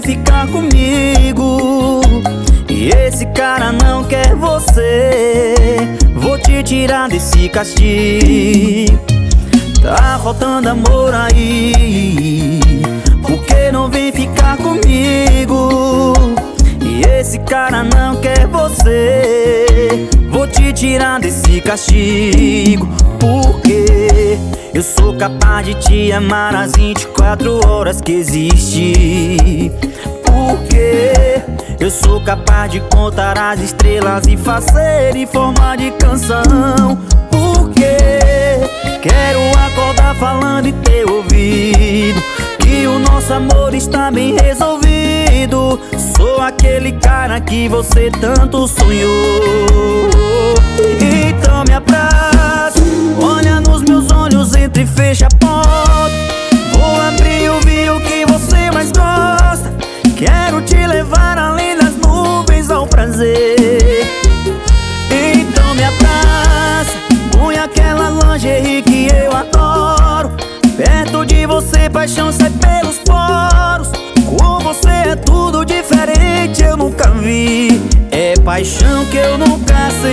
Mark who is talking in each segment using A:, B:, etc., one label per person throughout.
A: ficar comigo e esse cara não quer você, vou te tirar desse castigo. Tá faltando amor aí, porque não vem ficar comigo e esse cara não quer você, vou te tirar desse castigo. Porque eu sou capaz de te amar as 24 horas que existe. Porque eu sou capaz de contar as estrelas e fazer em forma de canção. Porque quero acordar falando em teu ouvido que o nosso amor está bem resolvido. Sou aquele cara que você tanto sonhou. Então me abraça, olha nos meus olhos, entra e fecha a porta. Vou abrir e ouvir o que você mais gosta. Quero te levar além das nuvens ao prazer. Então me abraça, põe aquela lingerie que eu adoro. Perto de você paixão sai pelos poros. Com você é tudo diferente, eu nunca vi. É paixão que eu nunca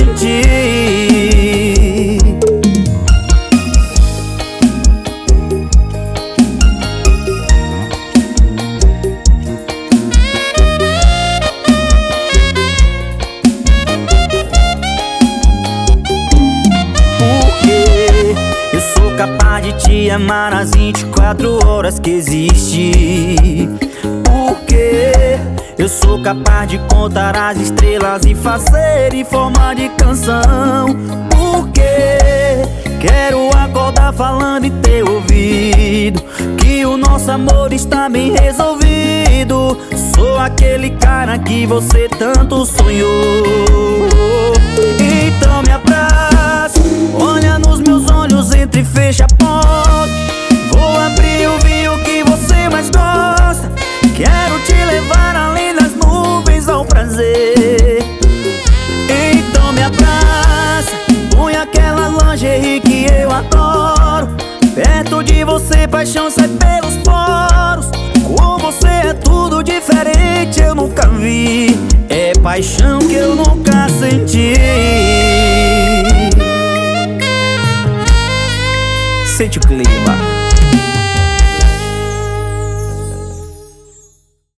A: senti. Capaz de te amar as 24 horas que existe. Porque eu sou capaz de contar as estrelas e fazer em forma de canção. Porque quero acordar falando em teu ouvido que o nosso amor está bem resolvido. Sou aquele cara que você tanto sonhou. Então me abraça, olha nos meus olhos, entra e fecha a porta. Vou abrir e ouvir o que você mais gosta. Quero te levar além das nuvens ao prazer. Então me abraça, põe aquela lingerie que eu adoro. Perto de você paixão sai pelos poros. Com você é tudo diferente, eu nunca vi. É paixão que eu nunca senti. Sente o clima.